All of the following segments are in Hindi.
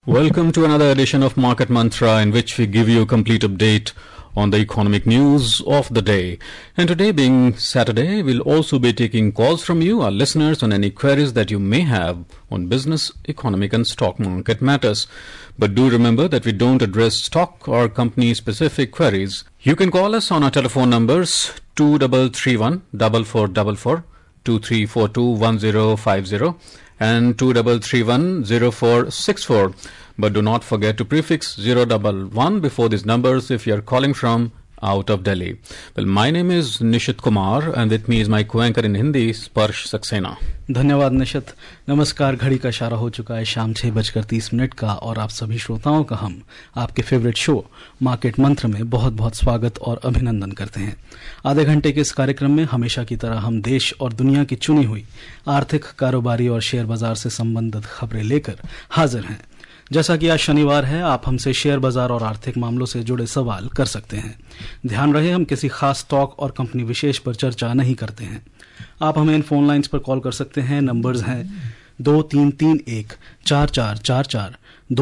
Welcome to another edition of Market Mantra, in which we give you a complete update on the economic news of the day. And today being Saturday, we'll also be taking calls from you, our listeners, on any queries that you may have on business, economic and stock market matters. But do remember that we don't address stock or company specific queries. You can call us on our telephone numbers 2331 4444, 23421050 and 2331 0464. But do not forget to prefix 011 before these numbers if you are calling from out of Delhi. Well, my name is Nishit Kumar and with me is my co-anchor in Hindi, Sparsh Saxena. धन्यवाद निशित। नमस्कार। घड़ी का इशारा हो चुका है शाम 6:30 का और आप सभी श्रोताओं का हम आपके फेवरेट शो मार्केट मंत्र में बहुत बहुत स्वागत और अभिनंदन करते हैं। आधे घंटे के इस कार्यक्रम में हमेशा की तरह हम देश और दुनिया की चुनी हुई आर्थिक, कारोबारी और शेयर बाजार से संबंधित खबरें लेकर हाजिर हैं। जैसा कि आज शनिवार है, आप हमसे शेयर बाजार और आर्थिक मामलों से जुड़े सवाल कर सकते हैं। ध्यान रहे, हम किसी खास स्टॉक और कंपनी विशेष पर चर्चा नहीं करते हैं। आप हमें इन फोन लाइंस पर कॉल कर सकते हैं। नंबर्स हैं 2331-4444,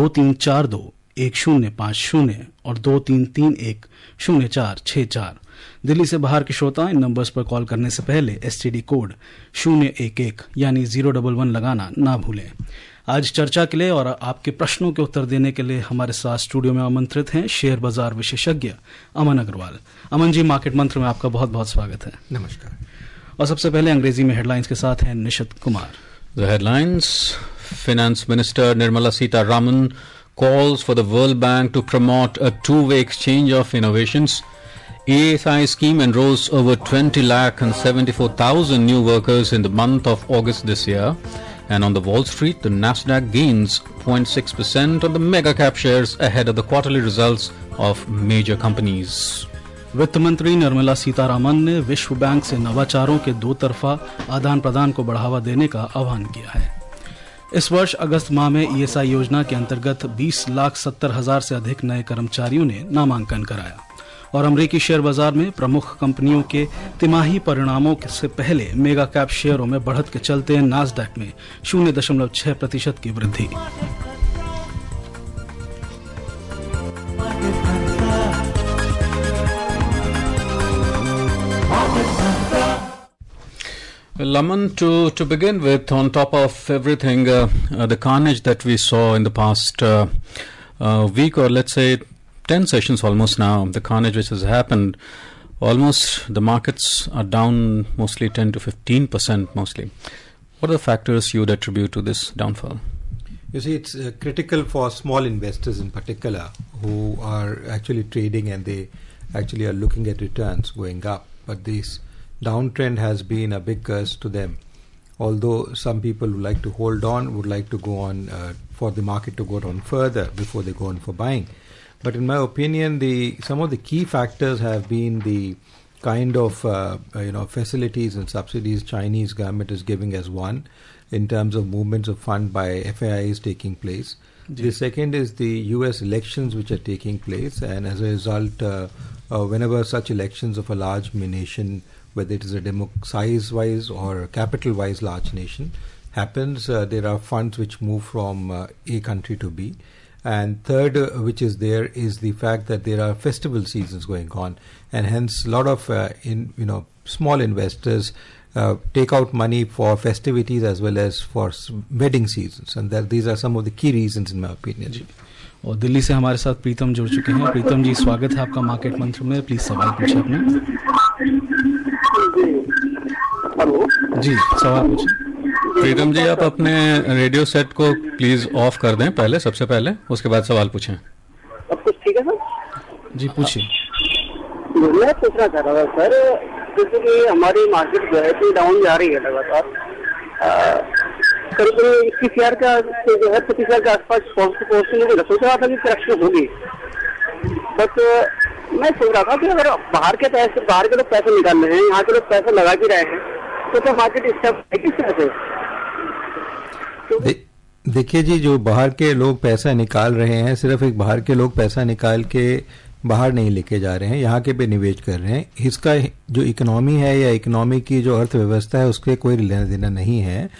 2342-1050 और 2331-0464। दिल्ली से बाहर के श्रोता इन नंबर्स पर कॉल करने से पहले एसटीडी कोड 011 यानी 011 लगाना ना भूलें। आज चर्चा के लिए और आपके प्रश्नों के उत्तर देने के लिए हमारे साथ स्टूडियो में आमंत्रित हैं शेयर बाजार विशेषज्ञ अमन अग्रवाल। अमन जी, मार्केट मंत्र में आपका बहुत बहुत स्वागत है। नमस्कार। और सबसे पहले अंग्रेजी में हेडलाइंस के साथ हैं निशित Kumar. The headlines: Finance Minister Nirmala Sitharaman calls for the World Bank to promote a two-way exchange of innovations. ESI scheme enrolls over 20 lakh and 74,000 new workers in the month of August this year. And on the Wall Street, the Nasdaq gains 0.6% on the mega cap shares ahead of the quarterly results of major companies. वित्त मंत्री निर्मला सीतारामन ने विश्व बैंक से नवाचारों के दो तरफा आदान प्रदान को बढ़ावा देने का आह्वान किया है। इस वर्ष अगस्त माह में ईएसआई योजना के अंतर्गत 20,70,000 से अधिक नए कर्मचारियों ने नामांकन कराया और अमेरिकी शेयर बाजार में प्रमुख कंपनियों के तिमाही परिणामों से पहले मेगा कैप शेयरों में बढ़त के चलते नास्डैक में 0.6% की वृद्धि। Well, Laman, to begin with, on top of everything, the carnage that we saw in the past week, or let's say 10 sessions almost now, the carnage which has happened, almost the markets are down mostly 10 to 15% mostly. What are the factors you would attribute to this downfall? You see, it's critical for small investors in particular who are actually trading and they actually are looking at returns going up. But this downtrend has been a big curse to them. Although some people would like to hold on, would like to go on for the market to go on further before they go on for buying. But in my opinion, some of the key factors have been the kind of facilities and subsidies Chinese government is giving as one, in terms of movements of fund by FIIs taking place. The second is the US elections which are taking place, and as a result, whenever such elections of a large nation, whether it is a size-wise or capital-wise large nation, happens, there are funds which move from A country to B. And third, which is there, is the fact that there are festival seasons going on, and hence a lot of small investors take out money for festivities as well as for wedding seasons, and these are some of the key reasons in my opinion. जी। और दिल्ली से हमारे साथ प्रीतम जुड़ चुके हैं। प्रीतम जी, स्वागत है आपका मार्केट मंत्र में। प्लीज सवाल पूछिए अपने। जी, सवाल पूछिए। प्रीतम जी, आप अपने रेडियो सेट को प्लीज ऑफ कर दें पहले, सबसे पहले, उसके बाद सवाल पूछें। अब कुछ ठीक है सर? जी पूछिए। मैं पूछना चाह रहा था सर, जैसे कि हमारी मार्केट जो है कि डाउन जा रही है लगातार, करीब 21,000 का जो है 25,000 के आसपास पहुंचने मुझे सोच रहा था कि करेक्शन होगी। बट मैं सोच रहा था कि अगर बाहर के लोग पैसे निकाल रहे हैं, यहाँ के लोग पैसे लगा भी रहे हैं, तो मार्केट इस तरह से। देखिए जी, जो बाहर के लोग पैसा निकाल रहे हैं, सिर्फ एक बाहर के लोग पैसा निकाल के बाहर नहीं लेके जा रहे हैं, यहाँ के पे निवेश कर रहे हैं। इसका जो इकोनॉमी है या इकोनॉमी की जो अर्थव्यवस्था है उसके कोई लेना देना नहीं है।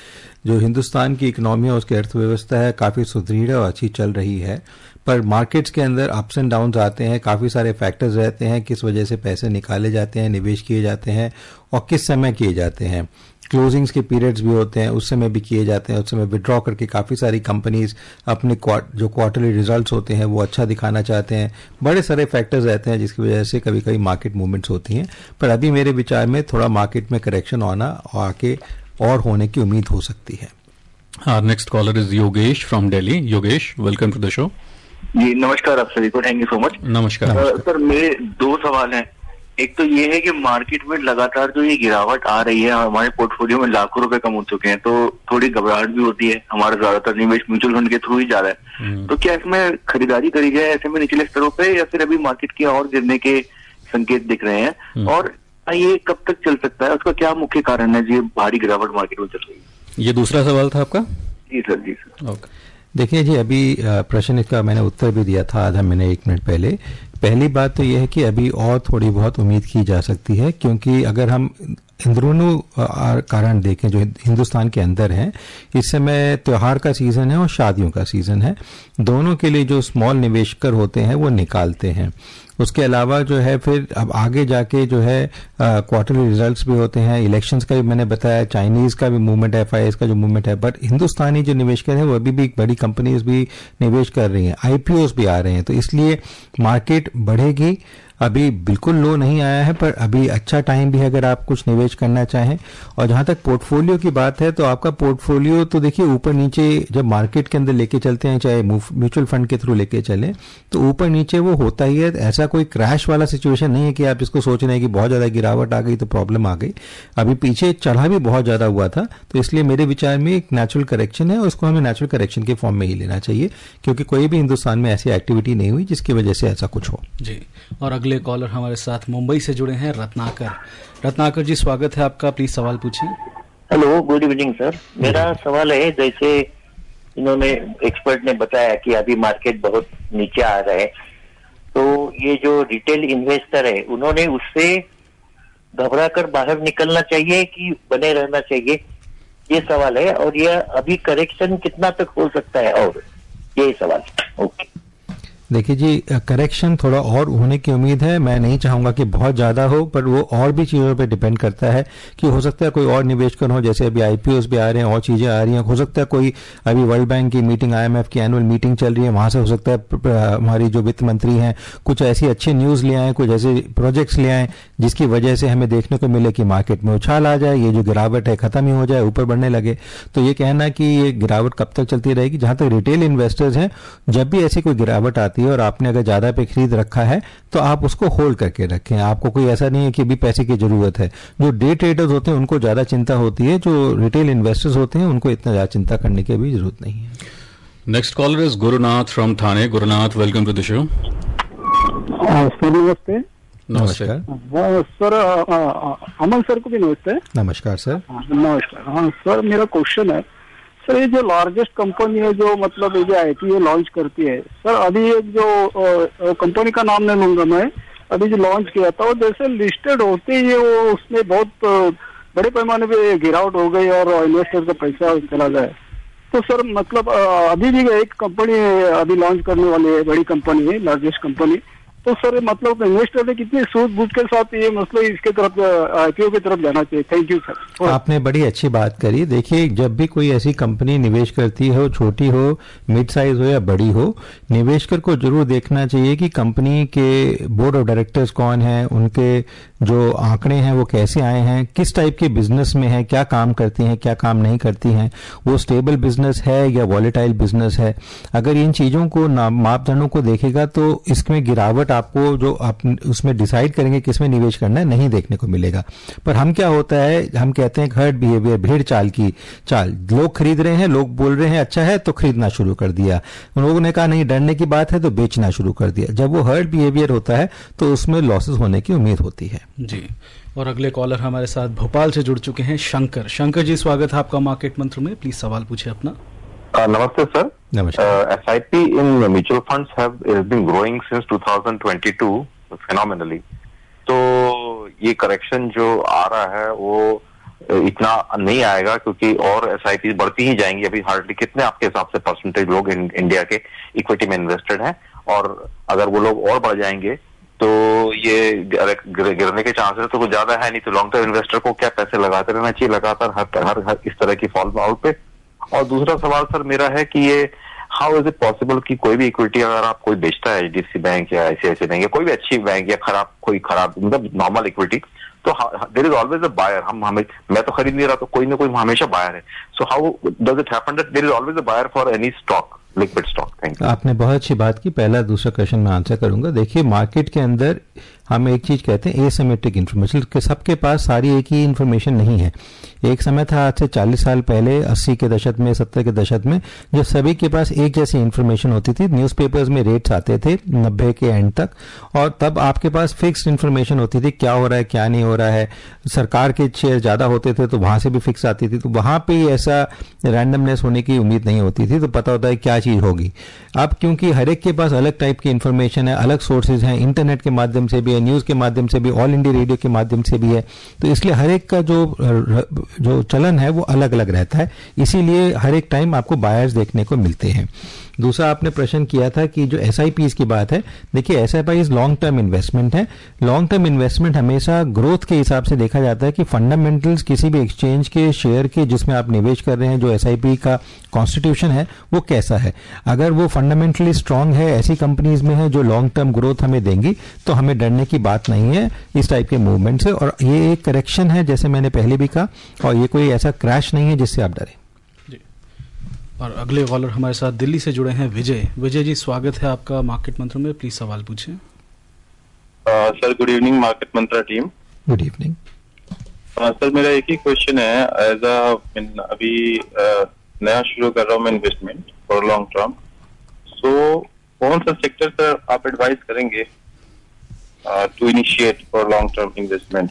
जो हिंदुस्तान की इकोनॉमी है, उसकी अर्थव्यवस्था है, काफ़ी सुदृढ़ और अच्छी चल रही है। पर मार्केट्स के अंदर अप्स एंड डाउन्स आते हैं, काफ़ी सारे फैक्टर्स रहते हैं, किस वजह से पैसे निकाले जाते हैं, निवेश किए जाते हैं और किस समय किए जाते हैं। क्लोजिंग्स के पीरियड्स भी होते हैं, उस समय भी किए जाते हैं। उस समय विड्रॉ करके काफ़ी सारी कंपनीज अपने जो क्वार्टरली रिजल्ट्स होते हैं वो अच्छा दिखाना चाहते हैं। बड़े सारे फैक्टर्स रहते हैं जिसकी वजह से कभी कभी मार्केट मूवमेंट्स होती हैं। पर अभी मेरे विचार में थोड़ा मार्केट में करेक्शन आके और होने की उम्मीद हो सकती है। Our next caller is Yogesh from Delhi. Yogesh, welcome to the show. जी नमस्कार आप सभी को, थैंक यू सो मच। नमस्कार। सर मेरे दो सवाल हैं। एक तो ये है कि मार्केट में लगातार जो ये गिरावट आ रही है, हमारे पोर्टफोलियो में लाखों रुपए कम हो चुके हैं, तो थोड़ी घबराहट भी होती है। हमारा ज्यादातर निवेश म्यूचुअल फंड के थ्रू ही जा रहा है, तो क्या इसमें खरीदारी करी जाए ऐसे में निचले स्तरों पे, या फिर अभी मार्केट के और गिरने के संकेत दिख रहे हैं, और ये कब तक चल सकता है, उसका क्या मुख्य कारण है जी भारी गिरावट मार्केट में चल रही है? ये दूसरा सवाल था आपका? जी सर, जी सर। ओके। देखिए जी, अभी प्रश्न का मैंने उत्तर भी दिया था आधा महीने 1 मिनट पहले। पहली बात तो यह है कि अभी और थोड़ी बहुत उम्मीद की जा सकती है, क्योंकि अगर हम अंदरूनी कारण देखें जो हिंदुस्तान के अंदर हैं, इस समय त्योहार का सीजन है और शादियों का सीजन है। दोनों के लिए जो स्मॉल निवेशकर होते हैं वो निकालते हैं। उसके अलावा जो है फिर अब आगे जाके जो है क्वार्टरली रिजल्ट्स भी होते हैं, इलेक्शंस का भी मैंने बताया, चाइनीज का भी मूवमेंट है, FIS का जो मूवमेंट है। बट हिंदुस्तानी जो निवेशकर है वो अभी भी बड़ी कंपनीज भी निवेश कर रही हैं, IPOs भी आ रहे हैं, तो इसलिए मार्केट बढ़ेगी। अभी बिल्कुल लो नहीं आया है, पर अभी अच्छा टाइम भी है अगर आप कुछ निवेश करना चाहें। और जहां तक पोर्टफोलियो की बात है, तो आपका पोर्टफोलियो तो देखिए ऊपर नीचे जब मार्केट के अंदर लेके चलते हैं, चाहे म्यूचुअल फंड के थ्रू लेके चलें, तो ऊपर नीचे वो होता ही है। ऐसा कोई क्रैश वाला सिचुएशन नहीं है कि आप इसको सोच रहे हैं कि बहुत ज्यादा गिरावट आ गई तो प्रॉब्लम आ गई। अभी पीछे चढ़ा भी बहुत ज्यादा हुआ था, तो इसलिए मेरे विचार में एक नेचुरल करेक्शन है और उसको हमें नेचुरल करेक्शन के फॉर्म में ही लेना चाहिए, क्योंकि कोई भी हिंदुस्तान में ऐसी एक्टिविटी नहीं हुई जिसकी वजह से ऐसा कुछ हो। जी। और अगले कॉलर हमारे साथ मुंबई से जुड़े हैं रत्नाकर जी, स्वागत है आपका, प्लीज सवाल पूछिए। Hello, good evening sir. मेरा सवाल है, जैसे इन्होंने एक्सपर्ट ने बताया कि अभी मार्केट बहुत नीचे आ रहा है, तो ये जो रिटेल इन्वेस्टर है उन्होंने उससे घबरा कर बाहर निकलना चाहिए कि बने रहना चाहिए, ये सवाल है। और ये अभी करेक्शन कितना तक हो सकता है, और ये सवाल। ओके। देखिए जी, करेक्शन थोड़ा और होने की उम्मीद है। मैं नहीं चाहूंगा कि बहुत ज्यादा हो, पर वो और भी चीजों पे डिपेंड करता है कि हो सकता है कोई और निवेशकर हो, जैसे अभी IPOs भी आ रहे हैं, और चीजें आ रही हैं। हो सकता है कोई अभी वर्ल्ड बैंक की मीटिंग, IMF की एनुअल मीटिंग चल रही है, वहां से हो सकता है हमारी जो वित्त मंत्री हैं कुछ ऐसी अच्छी न्यूज ले आए, कुछ ऐसे प्रोजेक्ट्स ले आए जिसकी वजह से हमें देखने को मिले कि मार्केट में उछाल आ जाए, ये जो गिरावट है खत्म ही हो जाए, ऊपर बढ़ने लगे। तो ये कहना कि ये गिरावट कब तक चलती रहेगी, जहां तक रिटेल इन्वेस्टर्स हैं, जब भी ऐसी कोई गिरावट आती है और आपने अगर ज्यादा पे खरीद रखा है तो आप उसको होल्ड करके रखें। आपको कोई ऐसा नहीं है कि अभी पैसे की जरूरत है। जो डे ट्रेडर्स होते हैं उनको ज्यादा चिंता होती है, जो रिटेल इन्वेस्टर्स होते हैं उनको इतना ज्यादा चिंता करने की भी जरूरत नहीं है। Next caller is Gurunath from Thane. Gurunath, welcome to the show. Sir नमस्ते। नमस्कार सर, अमन सर को भी नमस्ते। नमस्कार सर। नमस्कार। हाँ सर, मेरा क्वेश्चन है सर, ये जो लार्जेस्ट कंपनी है जो मतलब ये जो IPO लॉन्च करती है सर, अभी एक जो कंपनी का नाम नहीं लूंगा मैं, अभी जो लॉन्च किया था वो जैसे लिस्टेड होते ही वो उसमें बहुत बड़े पैमाने पे गिरावट हो गई और इन्वेस्टर का पैसा चला गया। तो सर मतलब अभी भी एक कंपनी अभी लॉन्च करने वाली है, बड़ी कंपनी है, लार्जेस्ट कंपनी। तो सर मतलब इन्वेस्टर ने कितनी सूझबूझ के साथ ये मतलब इसके तरफ IPO की तरफ जाना चाहिए। Thank you sir. आपने बड़ी अच्छी बात करी। देखिए, जब भी कोई ऐसी कंपनी निवेश करती हो, छोटी हो, मिड साइज हो या बड़ी हो, निवेशकर को जरूर देखना चाहिए कि कंपनी के बोर्ड ऑफ डायरेक्टर्स कौन है, उनके जो आंकड़े हैं वो कैसे आए हैं, किस टाइप के बिजनेस में है, क्या काम करती हैं, क्या काम नहीं करती हैं, वो स्टेबल बिजनेस है या वॉलेटाइल बिजनेस है। अगर इन चीजों को मापदंडों को देखेगा तो इसमें गिरावट आपको जो आप उसमें डिसाइड करेंगे किसमें निवेश करना है नहीं देखने को मिलेगा। पर हम क्या होता है, हम कहते हैं हर्ड बिहेवियर, भेड़ चाल की चाल। लोग खरीद रहे हैं, लोग बोल रहे हैं अच्छा है तो खरीदना शुरू कर दिया, उन लोगों ने कहा नहीं डरने की बात है तो बेचना शुरू कर दिया। जब वो हर्ड बिहेवियर होता है तो उसमें लॉसेस होने की उम्मीद होती है। जी। और अगले कॉलर हमारे साथ भोपाल से जुड़ चुके हैं शंकर जी, स्वागत है आपका मार्केट मंत्र में, प्लीज सवाल पूछे अपना। नमस्ते सर। नमस्कार। SIP in mutual funds has been growing since 2022 phenomenally. तो ये करेक्शन जो आ रहा है वो इतना नहीं आएगा, क्योंकि और एसआईपी बढ़ती ही जाएंगी। अभी हार्डली कितने आपके हिसाब से परसेंटेज लोग इंडिया के इक्विटी में इन्वेस्टेड हैं, और अगर वो लोग और बढ़ जाएंगे तो ये गिरने के चांसेस तो कुछ ज्यादा है नहीं। तो लॉन्ग टर्म इन्वेस्टर को क्या पैसे लगाते रहना चाहिए लगातार हर इस तरह की फॉल आउट पे। और दूसरा सवाल सर मेरा है कि ये हाउ इज इट पॉसिबल कि कोई भी इक्विटी अगर आप कोई बेचता है, एचडीएफसी बैंक या आईसीआईसीआई बैंक या कोई भी अच्छी बैंक या कोई खराब मतलब नॉर्मल इक्विटी, तो there is always a buyer. मैं तो खरीद नहीं रहा, तो कोई ना कोई हमेशा बायर है। So how does it happen that there is always a buyer for any stock, liquid stock? Thank you. आपने बहुत अच्छी बात की। पहला दूसरा क्वेश्चन मैं आंसर करूंगा। देखिए, मार्केट के अंदर हम एक चीज कहते हैं एसिमेट्रिक इन्फॉर्मेशन, कि सबके पास सारी एक ही इन्फॉर्मेशन नहीं है। एक समय था आज से 40 साल पहले, 80 के दशक में, 70 के दशक में, जब सभी के पास एक जैसी इन्फॉर्मेशन होती थी। न्यूज़पेपर्स में रेट्स आते थे 90 के एंड तक, और तब आपके पास फिक्स्ड इन्फॉर्मेशन होती थी, क्या हो रहा है क्या नहीं हो रहा है। सरकार के शेयर ज्यादा होते थे तो वहां से भी फिक्स आती थी, तो वहां पे ऐसा रैंडमनेस होने की उम्मीद नहीं होती थी, तो पता होता है क्या चीज होगी। अब क्योंकि हर एक के पास अलग टाइप की इन्फॉर्मेशन है, अलग सोर्सेज हैं, इंटरनेट के माध्यम से भी है, न्यूज के माध्यम से भी, ऑल इंडिया रेडियो के माध्यम से भी है, तो इसलिए हर एक का जो चलन है वो अलग अलग रहता है। इसीलिए हर एक टाइम आपको बायर्स देखने को मिलते हैं। दूसरा आपने प्रश्न किया था कि जो एसआईपीज की बात है, देखिए एसआईपीज लॉन्ग टर्म इन्वेस्टमेंट है। लॉन्ग टर्म इन्वेस्टमेंट हमेशा ग्रोथ के हिसाब से देखा जाता है कि फंडामेंटल्स किसी भी एक्सचेंज के शेयर के जिसमें आप निवेश कर रहे हैं, जो एसआईपी का कॉन्स्टिट्यूशन है वो कैसा है। अगर वो फंडामेंटली स्ट्रांग है, ऐसी कंपनीज में है जो लॉन्ग टर्म ग्रोथ हमें देंगी, तो हमें डरने की बात नहीं है इस टाइप के मूवमेंट से। और ये एक करेक्शन है जैसे मैंने पहले भी कहा, और ये कोई ऐसा क्रैश नहीं है जिससे आप डरें। और अगले कॉलर हमारे साथ दिल्ली से जुड़े हैं विजय। विजय जी, स्वागत है आपका मार्केट मंत्र में, प्लीज सवाल पूछें। Sir good evening Market Mantra team. Good evening. Sir मेरा एक ही क्वेश्चन है, एज अभी नया शुरू कर रहा हूँ मैं investment for long term, so कौन सा सेक्टर सर आप एडवाइस करेंगे to initiate for long term investment?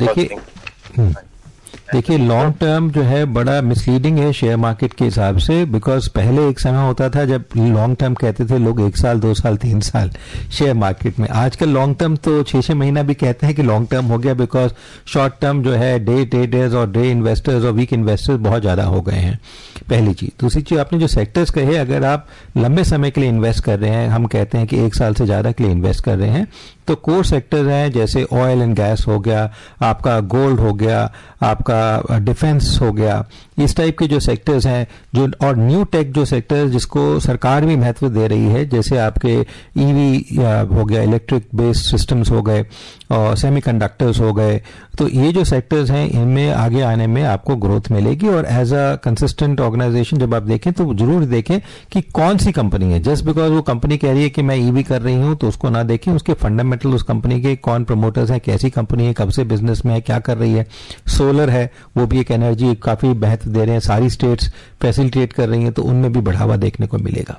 देखिए लॉन्ग टर्म जो है बड़ा मिसलीडिंग है शेयर मार्केट के हिसाब से, बिकॉज पहले एक समय होता था जब लॉन्ग टर्म कहते थे लोग 1 साल 2 साल 3 साल शेयर मार्केट में। आजकल लॉन्ग टर्म तो 6-6 महीना भी कहते हैं कि लॉन्ग टर्म हो गया, बिकॉज शॉर्ट टर्म जो है डे ट्रेडर्स और डे इन्वेस्टर्स और वीक इन्वेस्टर्स बहुत ज्यादा हो गए हैं, पहली चीज। दूसरी चीज आपने जो सेक्टर्स कहे, अगर आप लंबे समय के लिए इन्वेस्ट कर रहे हैं, हम कहते हैं कि 1 साल से ज्यादा के लिए इन्वेस्ट कर रहे हैं, तो कोर सेक्टर्स हैं जैसे ऑयल एंड गैस हो गया, आपका गोल्ड हो गया, आपका डिफेंस हो गया, इस टाइप के जो सेक्टर्स हैं, जो और न्यू टेक जो सेक्टर्स जिसको सरकार भी महत्व दे रही है, जैसे आपके ईवी हो गया, इलेक्ट्रिक बेस्ड सिस्टम्स हो गए और सेमीकंडक्टर्स हो गए, तो ये जो सेक्टर्स हैं इनमें आगे आने में आपको ग्रोथ मिलेगी। और एज अ कंसिस्टेंट ऑर्गेनाइजेशन जब आप देखें तो जरूर देखें कि कौन सी कंपनी है। जस्ट बिकॉज वो कंपनी कह रही है कि मैं ईवी कर रही हूं तो उसको ना देखें, उसके फंडामेंटल उस कंपनी के कौन प्रमोटर्स हैं, कैसी कंपनी है, कब से बिजनेस में है, क्या कर रही है। सोलर है, वो भी एक एनर्जी काफी महत्व दे रहे हैं, सारी स्टेट्स फैसिलिटेट कर रही हैं, तो उनमें भी बढ़ावा देखने को मिलेगा।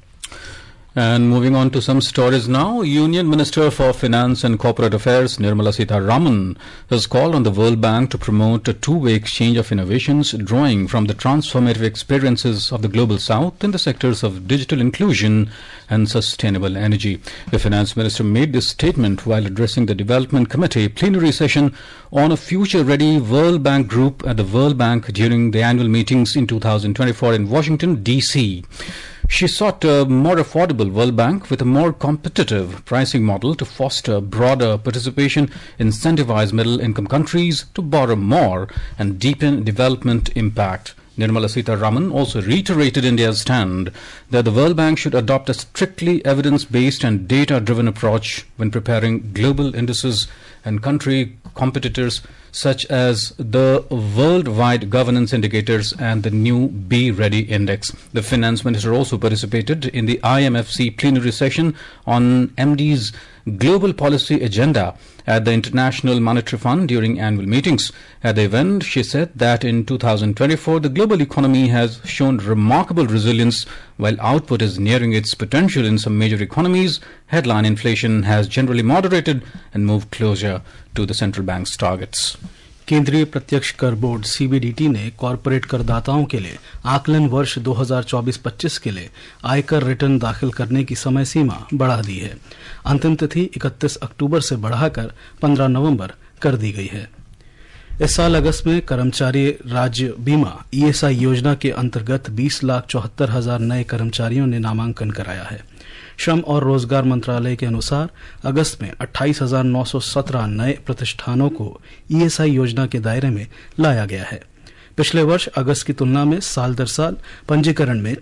And moving on to some stories now, Union Minister for Finance and Corporate Affairs Nirmala Sitharaman has called on the World Bank to promote a two-way exchange of innovations drawing from the transformative experiences of the Global South in the sectors of digital inclusion and sustainable energy. The Finance Minister made this statement while addressing the Development Committee plenary session on a future-ready World Bank group at the World Bank during the annual meetings in 2024 in Washington, D.C. She sought a more affordable World Bank with a more competitive pricing model to foster broader participation, incentivize middle-income countries to borrow more, and deepen development impact. Nirmala Sitharaman also reiterated India's stand that the World Bank should adopt a strictly evidence-based and data-driven approach when preparing global indices and country competitors such as the worldwide governance indicators and the new Be Ready Index. The finance minister also participated in the IMFC plenary session on MD's global policy agenda at the International Monetary Fund during annual meetings. At the event, she said that in 2024, the global economy has shown remarkable resilience while output is nearing its potential in some major economies. Headline inflation has generally moderated and moved closer to the central bank's targets. केंद्रीय प्रत्यक्ष कर बोर्ड सीबीडीटी ने कॉरपोरेट करदाताओं के लिए आकलन वर्ष 2024-25 के लिए आयकर रिटर्न दाखिल करने की समय सीमा बढ़ा दी है। अंतिम तिथि 31 अक्टूबर से बढ़ाकर 15 नवंबर कर दी गई है। इस साल अगस्त में कर्मचारी राज्य बीमा ESI योजना के अंतर्गत 20,74,000 नए कर्मचारियों ने नामांकन कराया है। श्रम और रोजगार मंत्रालय के अनुसार अगस्त में 28,917 नए प्रतिष्ठानों को ESI योजना के दायरे में लाया गया है। पिछले वर्ष अगस्त की तुलना में साल दर साल पंजीकरण में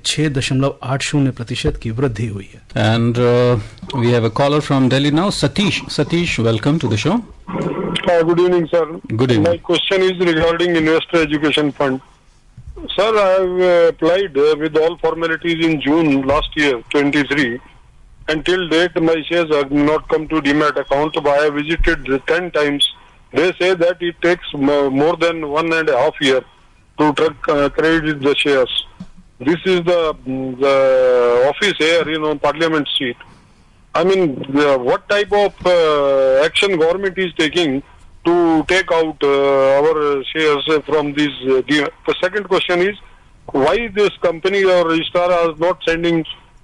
6.80% की वृद्धि हुई है। And we have a caller from Delhi now, Satish. Satish, welcome to the show. Good evening, sir. Good evening. My question is regarding Investor Education Fund. Sir, I have applied with all formalities in June last year, 23. Until date, my shares have not come to Demat account. I have visited 10 times. They say that it takes more than 1.5 years to credit the shares. This is the office here, Parliament Street. I mean, what type of action government is taking to take out our shares from these? The second question is, why this company or registrar is not sending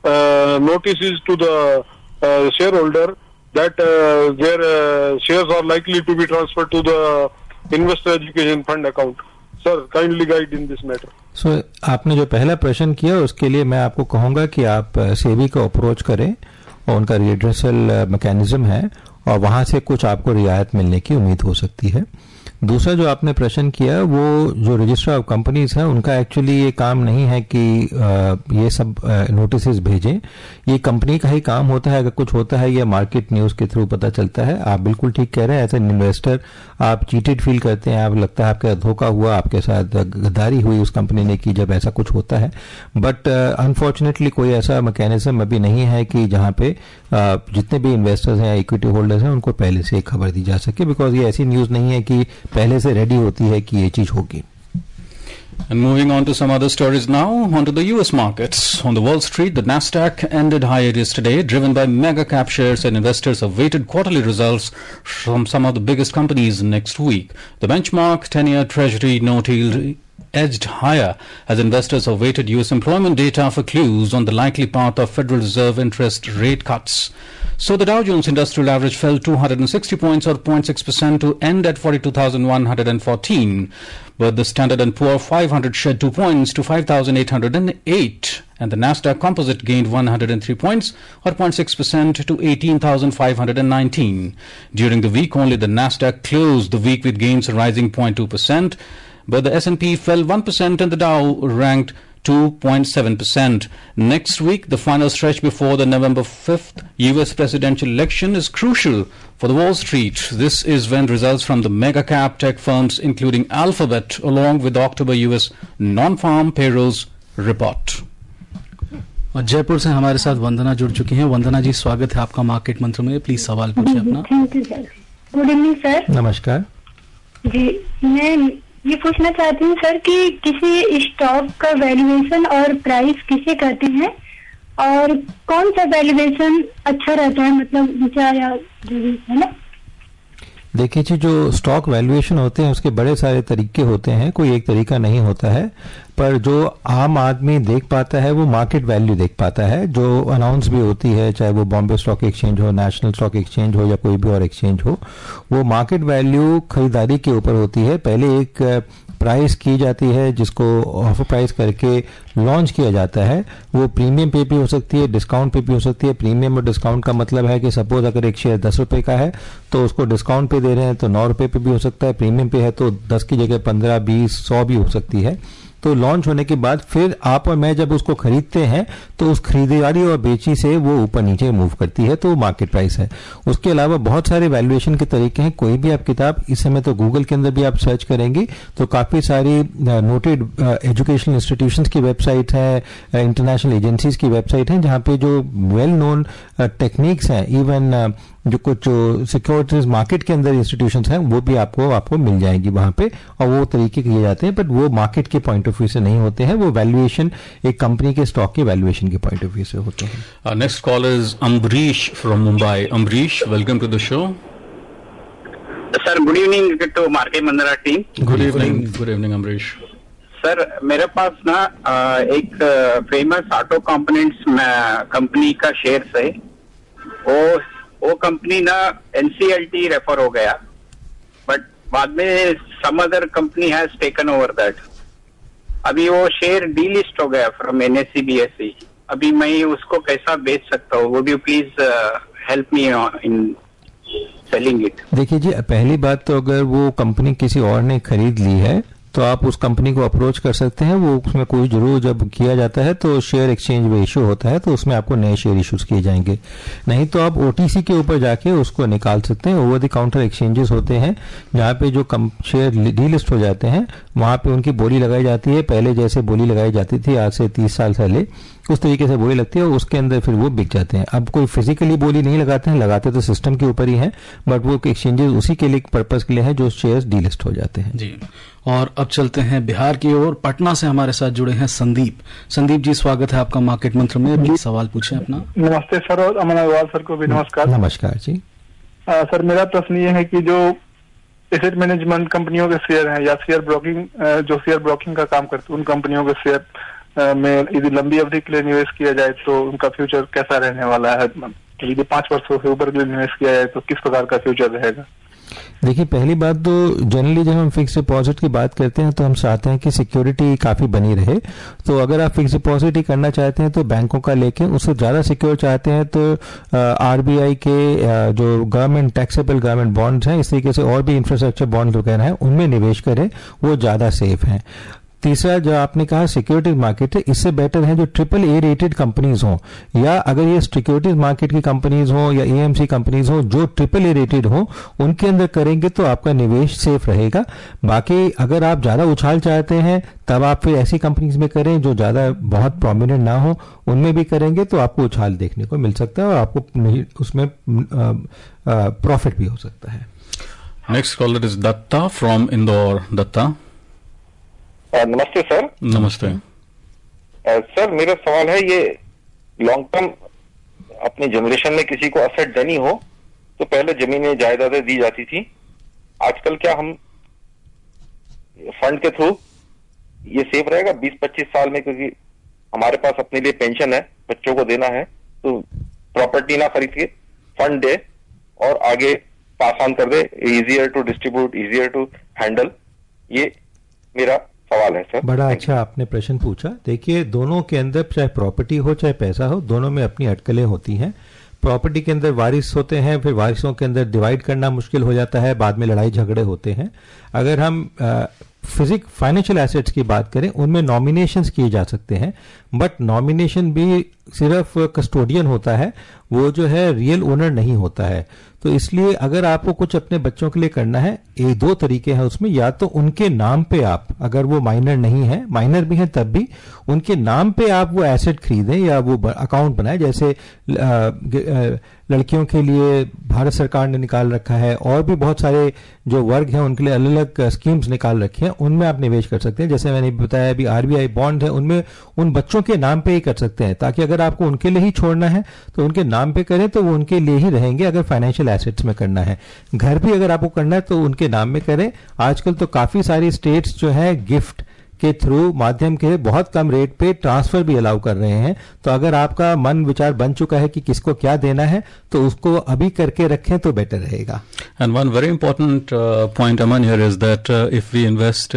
notices to the shareholder that their shares are likely to be transferred to the Investor Education Fund account? Sir, kindly guide in this matter. So, आपने जो पहला प्रश्न किया उसके लिए मैं आपको कहूँगा कि आप सेबी को अप्रोच करें और उनका रिड्रेसल मैकेनिज्म है और वहाँ से कुछ आपको रियायत मिलने की उम्मीद हो सकती है। दूसरा जो आपने प्रश्न किया वो जो रजिस्ट्रार ऑफ कंपनीज है उनका एक्चुअली ये काम नहीं है कि ये सब नोटिस भेजें। ये कंपनी का ही काम होता है। अगर कुछ होता है ये मार्केट न्यूज के थ्रू पता चलता है। आप बिल्कुल ठीक कह रहे हैं। एज एन इन्वेस्टर आप चीटेड फील करते हैं, आप लगता है आपका धोखा हुआ, आपके साथ गद्दारी हुई उस कंपनी ने की जब ऐसा कुछ होता है। बट अनफॉर्चुनेटली कोई ऐसा मैकेनिज्म अभी नहीं है कि जहां पे जितने भी इन्वेस्टर्स हैं या इक्विटी होल्डर्स हैं उनको पहले से खबर दी जा सके, बिकॉज ये ऐसी न्यूज नहीं है कि पहले से रेडी होती है कि ये चीज होगी। And moving on to some other stories now, onto the US markets. On the Wall Street, the Nasdaq ended higher yesterday, driven by mega cap shares, and investors awaited quarterly results from some of the biggest companies next week. The benchmark 10-year Treasury note yield edged higher as investors awaited US employment data for clues on the likely path of Federal Reserve interest rate cuts. So the Dow Jones Industrial Average fell 260 points or 0.6% to end at 42,114. But the Standard & Poor 500 shed 2 points to 5,808. And the Nasdaq Composite gained 103 points or 0.6% to 18,519. During the week, only the Nasdaq closed the week with gains rising 0.2%. But the S&P fell 1% and the Dow ranked 2.7%. Next week, the final stretch before the November 5th US presidential election is crucial for the Wall Street. This is when results from the mega cap tech firms including Alphabet along with the October US non-farm payrolls report. और जयपुर से हमारे साथ वंदना जुड़ चुकी हैं। वंदना जी, स्वागत है आपका मार्केट मंत्र में। प्लीज सवाल पूछिए अपना। Thank you sir. Good evening sir. नमस्कार जी, मैं ये पूछना चाहती हूँ सर कि किसी स्टॉक का वैल्यूएशन और प्राइस किसे कहते हैं और कौन सा वैल्यूएशन अच्छा रहता है, मतलब ऊंचा या जो भी है ना। देखिए जी, जो स्टॉक वैल्यूएशन होते हैं उसके बड़े सारे तरीके होते हैं, कोई एक तरीका नहीं होता है। पर जो आम आदमी देख पाता है वो मार्केट वैल्यू देख पाता है, जो अनाउंस भी होती है, चाहे वो बॉम्बे स्टॉक एक्सचेंज हो, नेशनल स्टॉक एक्सचेंज हो या कोई भी और एक्सचेंज हो। वो मार्केट वैल्यू खरीदारी के ऊपर होती है। पहले एक प्राइस की जाती है जिसको ऑफर प्राइस करके लॉन्च किया जाता है। वो प्रीमियम पे भी हो सकती है, डिस्काउंट पे भी हो सकती है। प्रीमियम और डिस्काउंट का मतलब है कि सपोज अगर एक शेयर 10 रुपए का है तो उसको डिस्काउंट पे दे रहे हैं तो 9 रुपए पे भी हो सकता है। प्रीमियम पे है तो 10 की जगह 15, 20, 100 भी हो सकती है। तो लॉन्च होने के बाद फिर आप और मैं जब उसको खरीदते हैं तो उस खरीदारी और बेची से वो ऊपर नीचे मूव करती है, तो मार्केट प्राइस है। उसके अलावा बहुत सारे वैल्यूएशन के तरीके हैं। कोई भी आप किताब इस समय तो गूगल के अंदर भी आप सर्च करेंगे तो काफी सारी नोटेड एजुकेशनल इंस्टीट्यूशंस की वेबसाइट है, इंटरनेशनल एजेंसीज की वेबसाइट है, जहां पे जो वेल नोन टेक्निक्स हैं, इवन जो कुछ सिक्योरिटीज मार्केट के अंदर इंस्टीट्यूशंस हैं वो भी आपको मिल जाएंगी वहां पे, और वो तरीके किए जाते हैं। बट वो मार्केट के पॉइंट ऑफ व्यू से नहीं होते हैं, वो वैल्यूएशन एक कंपनी के स्टॉक के वैल्यूएशन के पॉइंट ऑफ व्यू से होते हैं। Next call is Ambarish from Mumbai. Ambarish, welcome to the show. Sir, good evening to Market Mantra team. Good evening Ambarish. Sir, मेरे पास ना एक फेमस ऑटो कंपोनेंट्स कंपनी का शेयर है। वो कंपनी ना NCLT रेफर हो गया, बट बाद में some other company has taken over that. अभी वो शेयर डीलिस्ट हो गया फ्रॉम NSE BSE। अभी मैं उसको कैसा बेच सकता हूँ? Would you please help me in selling it? देखिए जी, पहली बात तो अगर वो कंपनी किसी और ने खरीद ली है तो आप उस कंपनी को अप्रोच कर सकते हैं। वो उसमें कोई जरूर जब किया जाता है तो शेयर एक्सचेंज में इशू होता है तो उसमें आपको नए शेयर इशूज किए जाएंगे। नहीं तो आप OTC के ऊपर जाके उसको निकाल सकते हैं। ओवर द काउंटर एक्सचेंजेस होते हैं जहां पे जो शेयर डीलिस्ट हो जाते हैं वहां पे उनकी बोली लगाई जाती है। पहले जैसे बोली लगाई जाती थी आज से 30 साल पहले, उस तरीके से बोली लगती है और उसके अंदर फिर वो बिक जाते हैं। अब कोई फिजिकली बोली नहीं लगाते हैं, लगाते तो सिस्टम के ऊपर ही है, बट वो एक्सचेंजेस उसी के लिए पर्पज के लिए है जो शेयर्स डीलिस्ट हो जाते हैं जी। और अब चलते हैं बिहार की ओर। पटना से हमारे साथ जुड़े हैं संदीप। संदीप जी, स्वागत है आपका मार्केट मंत्र में। प्लीज सवाल पूछें अपना। नमस्ते सर, और अमन अग्रवाल सर को भी नमस्कार। नमस्कार जी। सर, मेरा प्रश्न ये है कि जो एसेट मैनेजमेंट कंपनियों के शेयर हैं या शेयर ब्रोकिंग, जो शेयर ब्रोकिंग का काम करते हैं, उन कंपनियों के शेयर में यदि लंबी अवधि के लिए निवेश किया जाए तो उनका फ्यूचर कैसा रहने वाला है? यदि 5 वर्षों से ऊपर के लिए निवेश किया जाए तो किस प्रकार का फ्यूचर रहेगा? देखिए, पहली बात तो जनरली जब हम फिक्स डिपॉजिट की बात करते हैं तो हम चाहते हैं कि सिक्योरिटी काफी बनी रहे। तो अगर आप फिक्स डिपॉजिट ही करना चाहते हैं तो बैंकों का लेके, उससे ज्यादा सिक्योर चाहते हैं तो RBI के जो गवर्नमेंट टैक्सेबल गवर्नमेंट बॉन्ड्स हैं, इस तरीके से और भी इंफ्रास्ट्रक्चर बॉन्ड वगैरह हैं, उनमें निवेश करें, वो ज्यादा सेफ हैं। तीसरा, जो आपने कहा सिक्योरिटीज मार्केट है, इससे बेटर है जो AAA रेटेड कंपनीज हों, या अगर ये सिक्योरिटीज मार्केट की कंपनीज हों या AMC कंपनीज हों जो AAA रेटेड हों, उनके अंदर करेंगे तो आपका निवेश सेफ रहेगा। बाकी अगर आप ज्यादा उछाल चाहते हैं तब आप फिर ऐसी कंपनीज में करें जो ज्यादा बहुत प्रोमिनेंट ना हो, उनमें भी करेंगे तो आपको उछाल देखने को मिल सकता है और आपको नहीं उसमें प्रॉफिट भी हो सकता है। Next caller is Datta from Indore. Datta, नमस्ते सर। नमस्ते सर, मेरा सवाल है, ये लॉन्ग टर्म अपनी जनरेशन में किसी को असेट देनी हो तो पहले जमीनें जायदादें दी जाती थी। आजकल क्या हम फंड के थ्रू ये सेफ रहेगा 20-25 साल में? क्योंकि हमारे पास अपने लिए पेंशन है, बच्चों को देना है, तो प्रॉपर्टी ना खरीद के फंड दे और आगे पास ऑन कर दे, easier to distribute, easier to handle. ये मेरा सवाल है सर। बड़ा अच्छा आपने प्रश्न पूछा। देखिए, दोनों के अंदर चाहे प्रॉपर्टी हो चाहे पैसा हो, दोनों में अपनी अटकलें होती हैं। प्रॉपर्टी के अंदर वारिस होते हैं, फिर वारिसों के अंदर डिवाइड करना मुश्किल हो जाता है, बाद में लड़ाई झगड़े होते हैं। अगर हम फाइनेंशियल एसेट्स की बात करें, उनमें नॉमिनेशंस किए जा सकते हैं, बट नॉमिनेशन भी सिर्फ कस्टोडियन होता है, वो जो है रियल ओनर नहीं होता है। तो इसलिए अगर आपको कुछ अपने बच्चों के लिए करना है, एक दो तरीके हैं उसमें। या तो उनके नाम पे आप, अगर वो माइनर नहीं है, माइनर भी है तब भी उनके नाम पे आप वो एसेट खरीदें या वो अकाउंट बनाए। जैसे लड़कियों के लिए भारत सरकार ने निकाल रखा है, और भी बहुत सारे जो वर्ग हैं उनके लिए अलग अलग स्कीम्स निकाल रखी हैं, उनमें आप निवेश कर सकते हैं। जैसे मैंने बताया अभी RBI बॉन्ड है, उनमें उन बच्चों के नाम पे ही कर सकते हैं, ताकि अगर आपको उनके लिए ही छोड़ना है तो उनके नाम पे करें तो वो उनके लिए ही रहेंगे। अगर फाइनेंशियल एसेट्स में करना है, घर भी अगर आपको करना है तो उनके नाम में करें। आजकल तो काफी सारी स्टेट्स जो है गिफ्ट के थ्रू माध्यम के बहुत कम रेट पे ट्रांसफर भी अलाउ कर रहे हैं। तो अगर आपका मन विचार बन चुका है कि किसको क्या देना है तो उसको अभी करके रखें तो बेटर रहेगा। And one very important point Aman here is that if we invest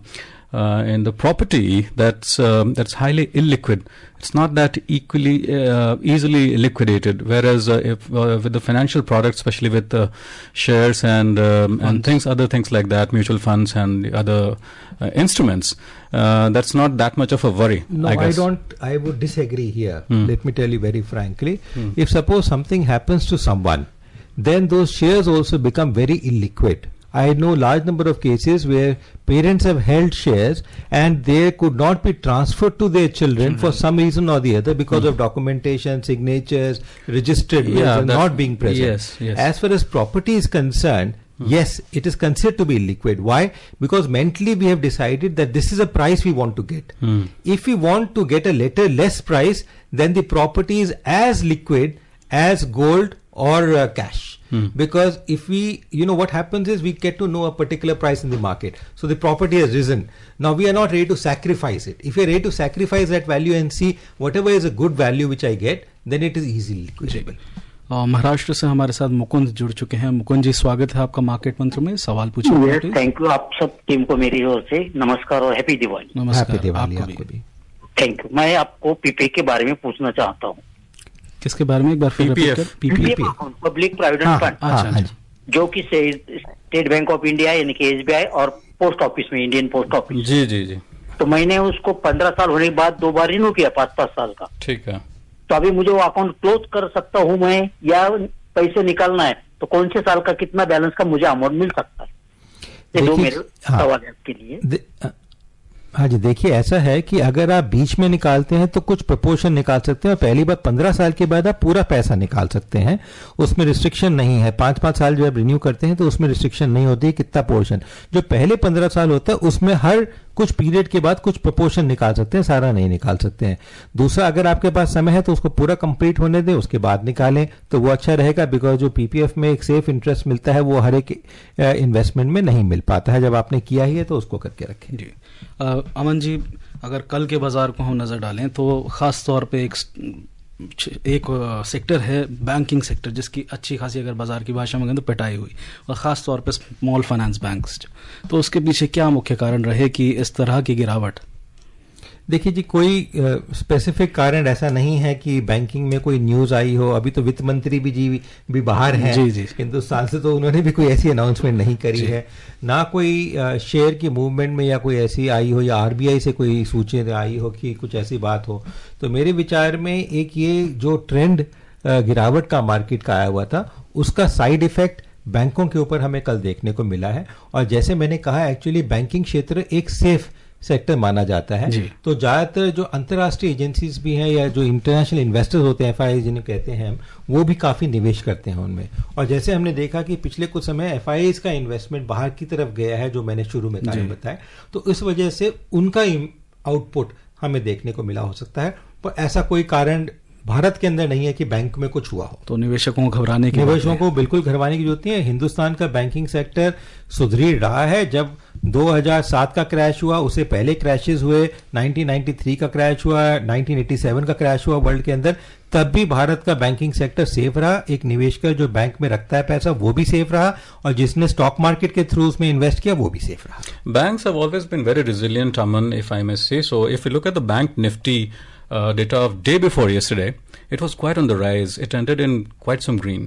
in the property that's highly illiquid, it's not that easily liquidated, whereas if with the financial products, especially with shares and other things like that, mutual funds and other instruments, that's not that much of a worry. No, I would disagree here. Let me tell you very frankly, if suppose something happens to someone, then those shares also become very illiquid. I know large number of cases where parents have held shares and they could not be transferred to their children for some reason or the other because of documentation, signatures, registered wills and not being present. Yes. As far as property is concerned, yes, it is considered to be liquid. Why? Because mentally we have decided that this is a price we want to get. If we want to get a less price, then the property is as liquid as gold or cash. Because if we, what happens is we get to know a particular price in the market. So the property has risen. Now we are not ready to sacrifice it. If we are ready to sacrifice that value and see whatever is a good value which I get, then it is easily liquidable. Maharashtra से हमारे साथ मुकुंद जुड़ चुके हैं। मुकुंद जी, स्वागत है आपका मार्केट मंत्र में। सवाल पूछिए। Thank you. आप सब टीम को मेरी ओर से नमस्कार और हैप्पी दिवाली। नमस्कार आपको भी। Thank you. मैं आपको पीपीए के बारे में पूछना चाहता हूँ। किसके बारे में? एक बार फिर पीपीएफ, पब्लिक प्रोविडेंट फंड, जो कि स्टेट बैंक ऑफ इंडिया यानी कि एसबीआई और पोस्ट ऑफिस में, इंडियन पोस्ट ऑफिस। जी जी जी। तो मैंने उसको 15 साल होने के बाद 2 बार रिन्यू किया, 5-5 साल का। ठीक है। तो अभी मुझे वो अकाउंट क्लोज कर सकता हूँ मैं, या पैसे निकालना है तो कौन से साल का कितना बैलेंस का मुझे अमाउंट मिल सकता है? ये दो मेरे सवाल है आपके लिए। हाँ जी, देखिए ऐसा है कि अगर आप बीच में निकालते हैं तो कुछ प्रपोर्शन निकाल सकते हैं, और पहली बार 15 साल के बाद आप पूरा पैसा निकाल सकते हैं, उसमें रिस्ट्रिक्शन नहीं है। 5-5 साल जब रिन्यू करते हैं तो उसमें रिस्ट्रिक्शन नहीं होती है कितना पोर्शन। जो पहले 15 साल होता है उसमें हर कुछ पीरियड के बाद कुछ प्रपोर्शन निकाल सकते हैं, सारा नहीं निकाल सकते हैं। दूसरा, अगर आपके पास समय है तो उसको पूरा कंप्लीट होने दें, उसके बाद निकालें तो वो अच्छा रहेगा, बिकॉज जो पीपीएफ में एक सेफ इंटरेस्ट मिलता है वो हर एक इन्वेस्टमेंट में नहीं मिल पाता है। जब आपने किया ही है तो उसको करके रखें। जी अमन जी, अगर कल के बाजार को हम नजर डालें तो खास तौर पे एक सेक्टर है बैंकिंग सेक्टर, जिसकी अच्छी खासी अगर बाजार की भाषा में कहें तो पिटाई हुई, और खास तौर पे स्मॉल फाइनेंस बैंक्स। तो उसके पीछे क्या मुख्य कारण रहे कि इस तरह की गिरावट? देखिए जी, कोई स्पेसिफिक कारण ऐसा नहीं है कि बैंकिंग में कोई न्यूज आई हो। अभी तो वित्त मंत्री भी बाहर हैं हिंदुस्तान से, तो उन्होंने भी कोई ऐसी अनाउंसमेंट नहीं करी है। ना कोई शेयर की मूवमेंट में या कोई ऐसी आई हो, या आरबीआई से कोई सूचना आई हो कि कुछ ऐसी बात हो। तो मेरे विचार में एक ये जो ट्रेंड गिरावट का मार्केट का आया हुआ था, उसका साइड इफेक्ट बैंकों के ऊपर हमें कल देखने को मिला है। और जैसे मैंने कहा, एक्चुअली बैंकिंग क्षेत्र एक सेफ सेक्टर माना जाता है। तो ज्यादातर जो अंतर्राष्ट्रीय एजेंसीज भी हैं या जो इंटरनेशनल इन्वेस्टर्स होते हैं, एफआईआई जिन्हें कहते हैं हम, वो भी काफी निवेश करते हैं उनमें। और जैसे हमने देखा कि पिछले कुछ समय एफआईआई का इन्वेस्टमेंट बाहर की तरफ गया है, जो मैंने शुरू में कारण बताया, तो इस वजह से उनका आउटपुट हमें देखने को मिला हो सकता है। पर ऐसा कोई कारण भारत के अंदर नहीं है कि बैंक में कुछ हुआ हो। तो निवेशकों को घबराने की, निवेशकों को बिल्कुल घबराने की जरूरत नहीं है। हिंदुस्तान का बैंकिंग सेक्टर सुधरी रहा है। जब 2007 का क्रैश हुआ, उससे पहले क्रैशेस हुए, 1993 का क्रैश हुआ, 1987 का क्रैश हुआ वर्ल्ड के अंदर, तब भी भारत का बैंकिंग सेक्टर सेफ रहा। एक निवेशक जो बैंक में रखता है पैसा, वो भी सेफ रहा, और जिसने स्टॉक मार्केट के थ्रू उसमें इन्वेस्ट किया वो भी सेफ रहा। Banks have always been very resilient, Aman, if I may say so. If you look at the bank Nifty data of day before yesterday, it was quite on the rise. It ended in quite some green.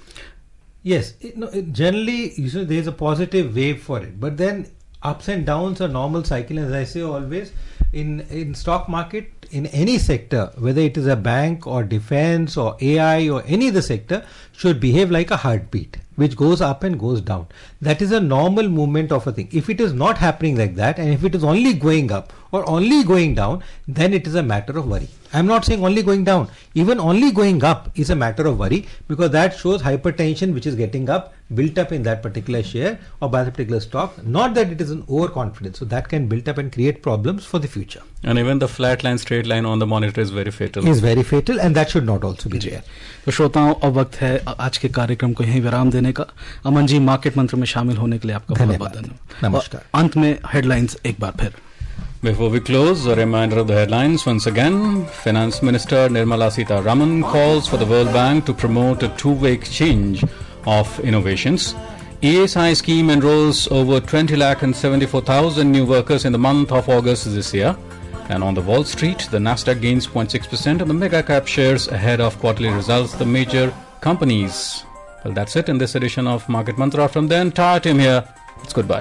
Yes, generally, there is a positive wave for it, but then ups and downs are normal cycle. As I say always, in stock market, in any sector, whether it is a bank or defense or AI or any other sector, should behave like a heartbeat, which goes up and goes down. That is a normal movement of a thing. If it is not happening like that, and if it is only going up or only going down, then it is a matter of worry. I'm not saying only going down. Even only going up is a matter of worry, because that shows hypertension which is getting up, built up in that particular share or by the particular stock. Not that it is an overconfidence. So that can build up and create problems for the future. And even the flat line, straight line on the monitor is very fatal. Is very fatal, and that should not also be there. तो श्रोताओं, अब वक्त है आज के कार्यक्रम को यहीं विराम देने का। अमन जी, मार्केट मंत्र में शामिल होने के लिए आपका बहुत बहुत धन्यवाद। नमस्कार। अंत में हेडलाइंस एक बार फिर। Before we close, a reminder of the headlines once again. Finance Minister Nirmala Sitharaman calls for the World Bank to promote a two-way exchange of innovations. ESI scheme enrolls over 20,74,000 new workers in the month of August this year. And on the Wall Street, the Nasdaq gains 0.6% and the mega cap shares ahead of quarterly results, the major companies. Well, that's it in this edition of Market Mantra. From the entire team here, it's goodbye.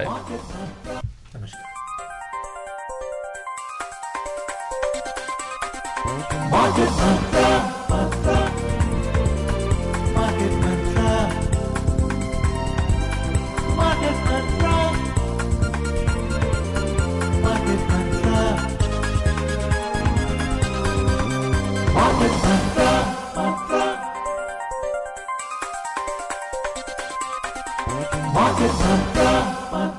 Market Mantra, Market Mantra, Market Mantra, Market Mantra, Market Mantra, Market Mantra, Market Mantra.